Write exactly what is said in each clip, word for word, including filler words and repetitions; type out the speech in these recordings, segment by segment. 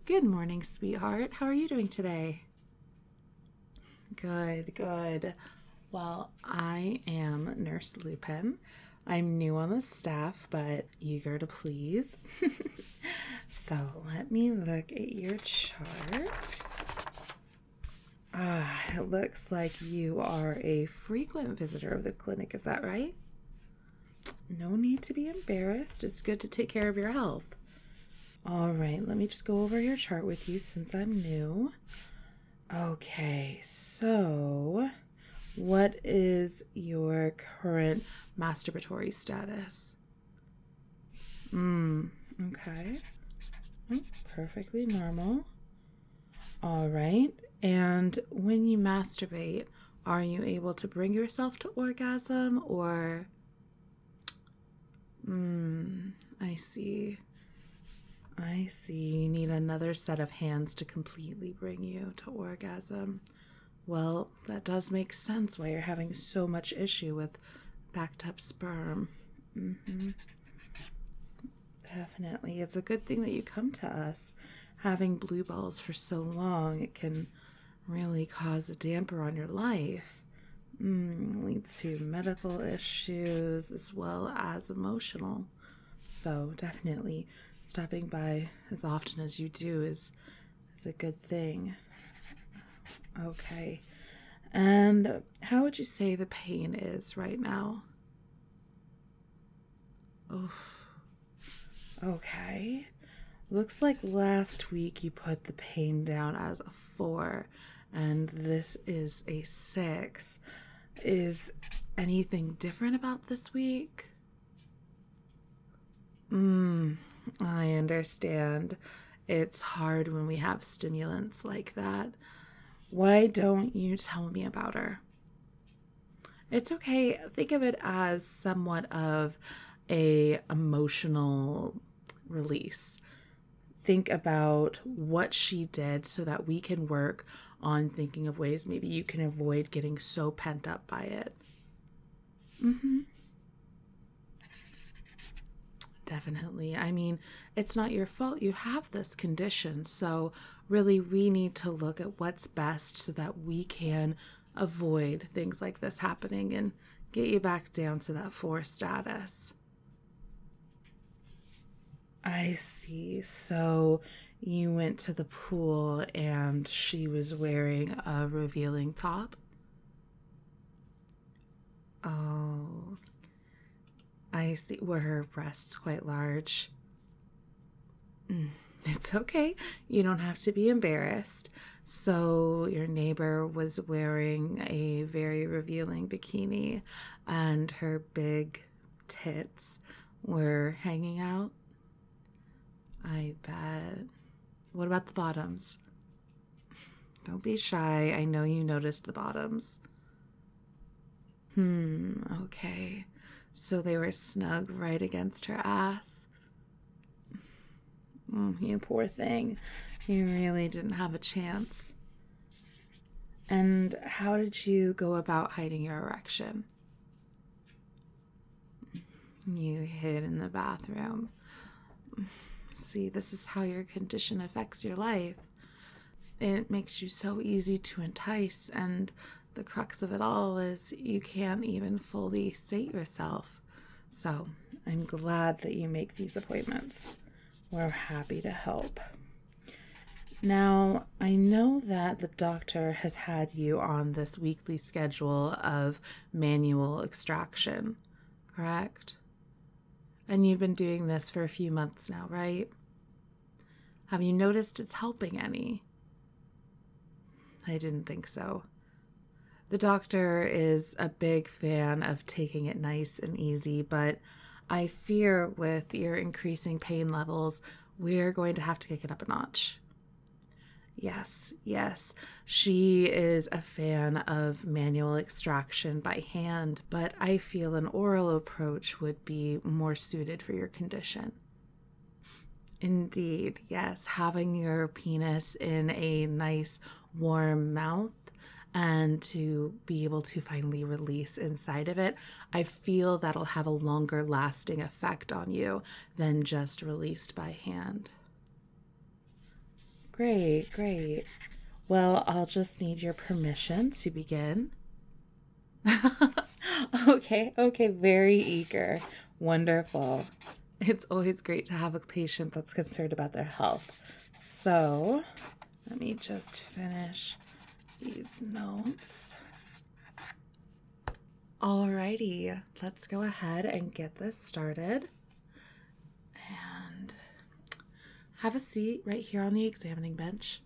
Good morning, sweetheart. How are you doing today? Good, good. Well, I am Nurse Lupin. I'm new on the staff, but eager to please. So let me look at your chart. Ah, it looks like you are a frequent visitor of the clinic. Is that right? No need to be embarrassed. It's good to take care of your health. All right, let me just go over your chart with you since I'm new. Okay, so what is your current masturbatory status? Hmm, okay. Oh, perfectly normal. All right, and when you masturbate, are you able to bring yourself to orgasm or... Hmm, I see. I see. You need another set of hands to completely bring you to orgasm. Well, that does make sense why you're having so much issue with backed up sperm. Mm-hmm. Definitely. It's a good thing that you come to us. Having blue balls for so long, it can really cause a damper on your life. Mm, lead to medical issues as well as emotional. So definitely stopping by as often as you do is, is a good thing. Okay. And how would you say the pain is right now? Oh, okay. Looks like last week you put the pain down as a four, and this is a six. Is anything different about this week? Hmm, I understand. It's hard when we have stimulants like that. Why don't you tell me about her? It's okay. Think of it as somewhat of a emotional release. Think about what she did so that we can work on thinking of ways maybe you can avoid getting so pent up by it. Mm-hmm. Definitely. I mean, it's not your fault you have this condition. So really, we need to look at what's best so that we can avoid things like this happening and get you back down to that four status. I see. So you went to the pool and she was wearing a revealing top? Oh, I see. Were her breasts quite large? Mm, it's okay. You don't have to be embarrassed. So your neighbor was wearing a very revealing bikini and her big tits were hanging out? I bet. What about the bottoms? Don't be shy. I know you noticed the bottoms. Hmm, okay. So they were snug right against her ass. Mm, you poor thing. You really didn't have a chance. And how did you go about hiding your erection? You hid in the bathroom. See, this is how your condition affects your life. It makes you so easy to entice, and the crux of it all is you can't even fully sate yourself. So I'm glad that you make these appointments. We're happy to help. Now, I know that the doctor has had you on this weekly schedule of manual extraction, correct? And you've been doing this for a few months now, right? Have you noticed it's helping any? I didn't think so. The doctor is a big fan of taking it nice and easy, but I fear with your increasing pain levels, we're going to have to kick it up a notch. Yes, yes, she is a fan of manual extraction by hand, but I feel an oral approach would be more suited for your condition. Indeed, yes, having your penis in a nice warm mouth and to be able to finally release inside of it, I feel that'll have a longer lasting effect on you than just released by hand. Great, great. Well, I'll just need your permission to begin. Okay, okay, very eager. Wonderful. It's always great to have a patient that's concerned about their health. So, let me just finish these notes. Alrighty, let's go ahead and get this started. And have a seat right here on the examining bench.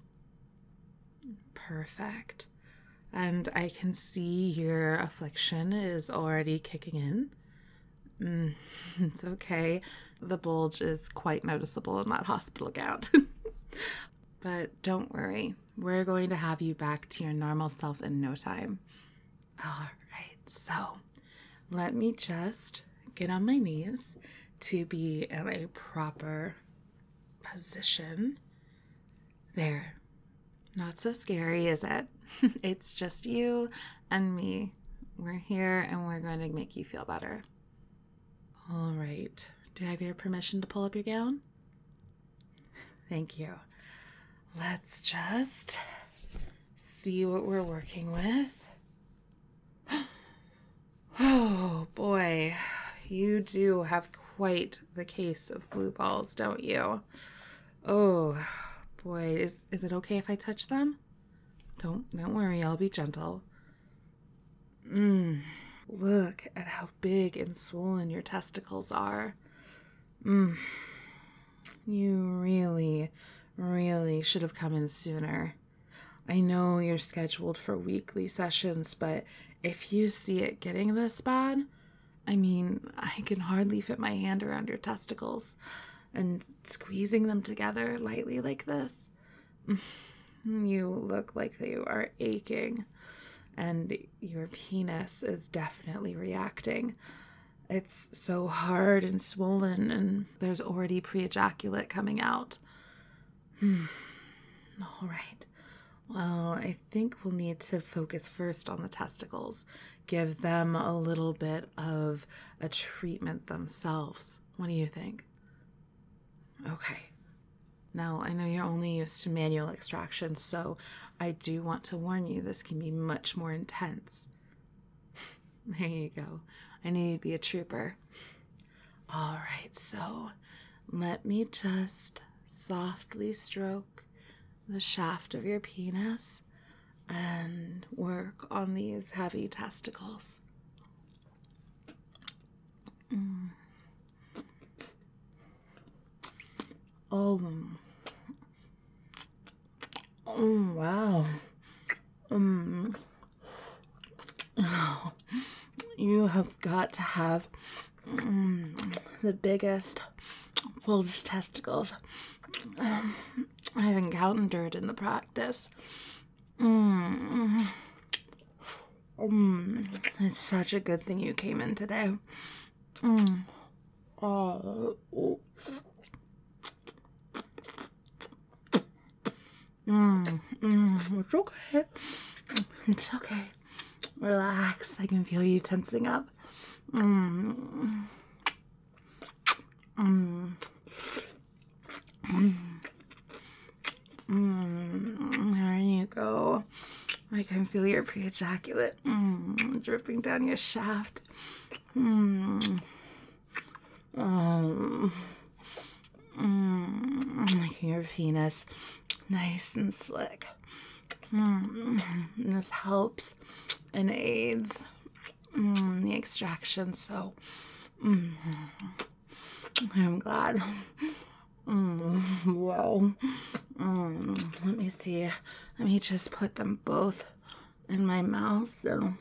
Perfect. And I can see your affliction is already kicking in. Mm, it's okay. The bulge is quite noticeable in that hospital gown. But don't worry. We're going to have you back to your normal self in no time. All right. So let me just get on my knees to be in a proper position. There. Not so scary, is it? It's just you and me. We're here and we're going to make you feel better. All right. Do I have your permission to pull up your gown? Thank you. Let's just see what we're working with. Oh boy, you do have quite the case of blue balls, don't you? Oh boy, is is it okay if I touch them? Don't don't worry, I'll be gentle. Mmm. Look at how big and swollen your testicles are. Mmm. You really, really should have come in sooner. I know you're scheduled for weekly sessions, but if you see it getting this bad, I mean, I can hardly fit my hand around your testicles, and squeezing them together lightly like this, you look like you are aching, and your penis is definitely reacting. It's so hard and swollen, and there's already pre-ejaculate coming out. Hmm. All right. Well, I think we'll need to focus first on the testicles. Give them a little bit of a treatment themselves. What do you think? Okay. Now, I know you're only used to manual extraction, so I do want to warn you this can be much more intense. There you go. I knew you'd be a trooper. All right, so let me just softly stroke the shaft of your penis and work on these heavy testicles. Mm. Oh. Oh, wow. Um, oh, you have got to have um, the biggest bulged testicles um, I've encountered in the practice. Mm. Mm. It's such a good thing you came in today. Mm. Oh. Mm. Mm. It's okay. It's okay. Relax. I can feel you tensing up. Mm. Mm. Mm. Mm. There you go. I can feel your pre-ejaculate mm. dripping down your shaft. Mm. Oh. Mm. Making your penis nice and slick. Mm. This helps and aids mm, the extraction, so mm, I'm glad. Mm, wow. Mm, let me see. Let me just put them both in my mouth. And,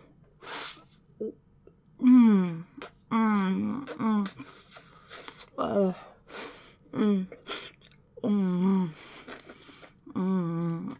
mm, mm, mm, oh, mm, mm, mm,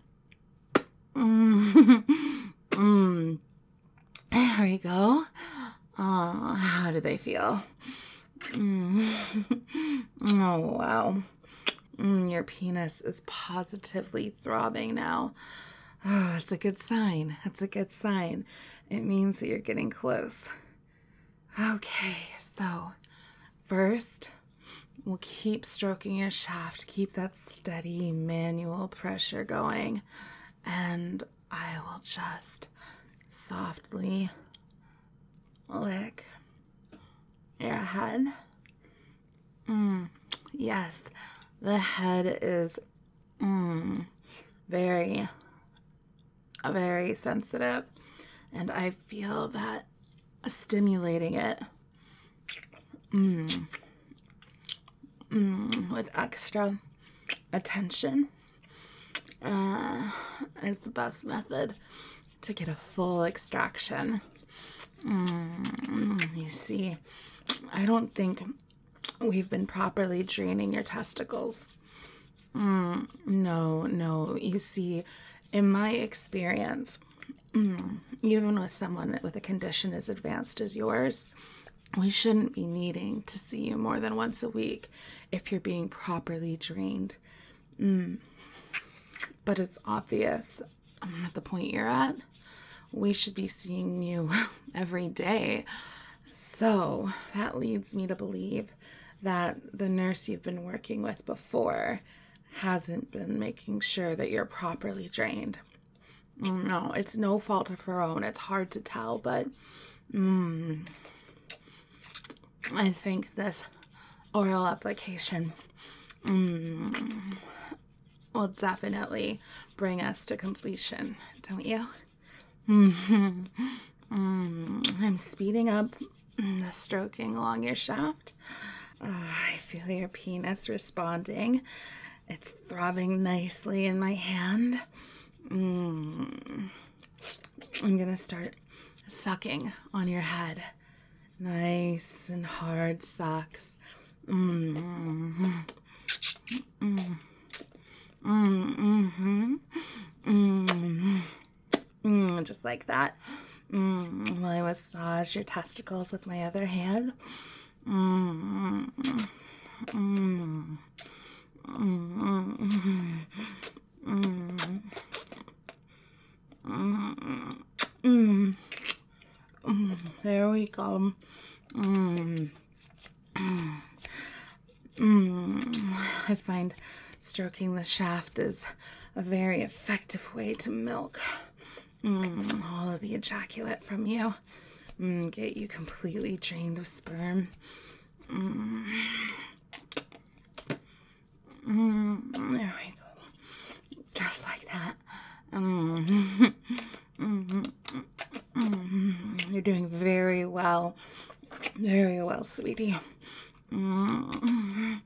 mm, mm. There we go. Oh, how do they feel? Mm. Oh, wow. Mm, your penis is positively throbbing now. Oh, it's a good sign. It's a good sign. It means that you're getting close. Okay, so first, We'll keep stroking your shaft. Keep that steady manual pressure going. And I will just softly lick your head. Mm, yes, the head is mm, very, very sensitive. And I feel that stimulating it mm, mm, with extra attention uh, is the best method to get a full extraction. Mm, you see, I don't think we've been properly draining your testicles. Mm, no, no. You see, in my experience, mm, even with someone with a condition as advanced as yours, we shouldn't be needing to see you more than once a week if you're being properly drained. Mm. But it's obvious um, at the point you're at, we should be seeing you every day. So that leads me to believe that the nurse you've been working with before hasn't been making sure that you're properly drained. No, it's no fault of her own. It's hard to tell, but mm, I think this oral application mm, will definitely bring us to completion, don't you? Mm-hmm. Mm, I'm speeding up the stroking along your shaft. Uh, I feel your penis responding. It's throbbing nicely in my hand. Mm. I'm gonna start sucking on your head. Nice and hard sucks. Mm. Mm. Mm. Mm-hmm. Mm. Mm. Just like that. Mm. While I massage your testicles with my other hand. Mm. Mm. Mm. Mm. Mm. Mm. Mm. There we go. Mm. Mm. I find stroking the shaft is a very effective way to milk mm. all of the ejaculate from you. Mm. Get you completely drained of sperm. Mm. Mm. There we go. Just like that. Mm. Mm. Mm. You're doing very well. Very well, sweetie. Mm. Mm.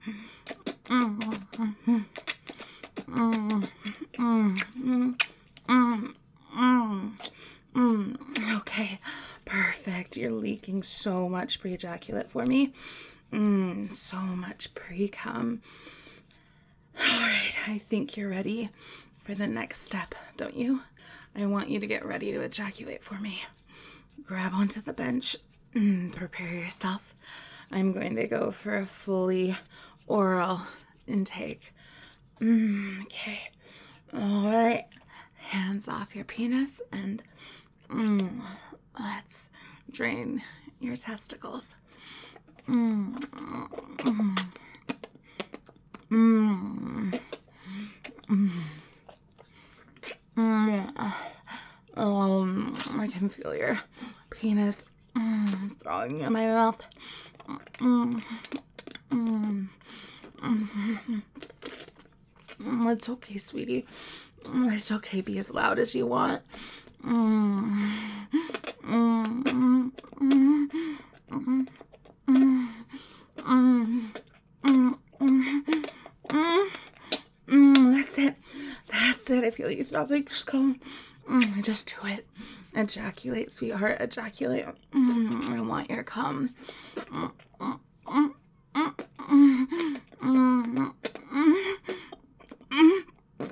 Mm. Mm. Mm. Mm. Mm. Mm. Okay, perfect. You're leaking so much pre-ejaculate for me. Mm. So much pre-cum. All right, I think you're ready for the next step, don't you? I want you to get ready to ejaculate for me. Grab onto the bench. Mm, prepare yourself. I'm going to go for a fully oral intake. Mm, okay. All right. Hands off your penis and mm, let's drain your testicles. Mm, mm, mm, mm, mm. Um, I can feel your penis mm, throwing in my mouth. Mm, mm, mm, mm. It's okay, sweetie. It's okay. Be as loud as you want. Mm, mm, mm, mm, mm, mm, mm, mm, mm, mm. That's it. That's it. I feel you throbbing. Just go. Mm, just do it. Ejaculate, sweetheart. Ejaculate. Mm, I want your cum. Mm, mm, mm, mm, mm, mm, mm, mm.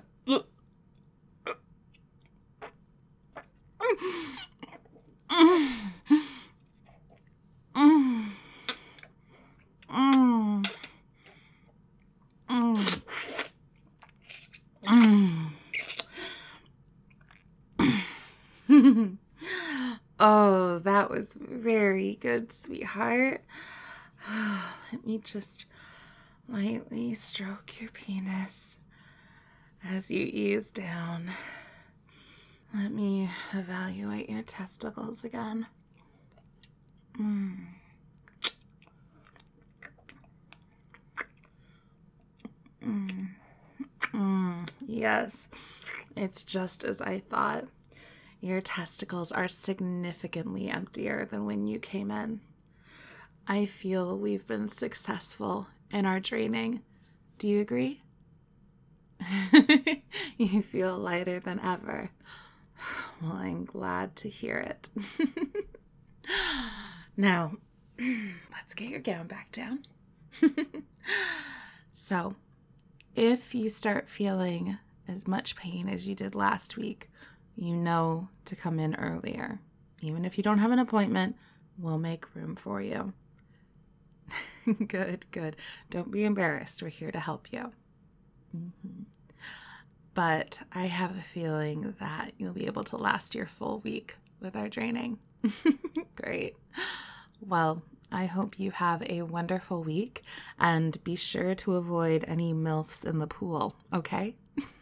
Oh, that was very good, sweetheart. Let me just lightly stroke your penis as you ease down. Let me evaluate your testicles again. Mm. Mm. Mm. Yes, it's just as I thought. Your testicles are significantly emptier than when you came in. I feel we've been successful in our draining. Do you agree? You feel lighter than ever. Well, I'm glad to hear it. Now, let's get your gown back down. So, if you start feeling as much pain as you did last week, you know to come in earlier. Even if you don't have an appointment, we'll make room for you. Good, good. Don't be embarrassed. We're here to help you. Mm-hmm. But I have a feeling that you'll be able to last your full week with our draining. Great. Well, I hope you have a wonderful week, and be sure to avoid any MILFs in the pool, okay?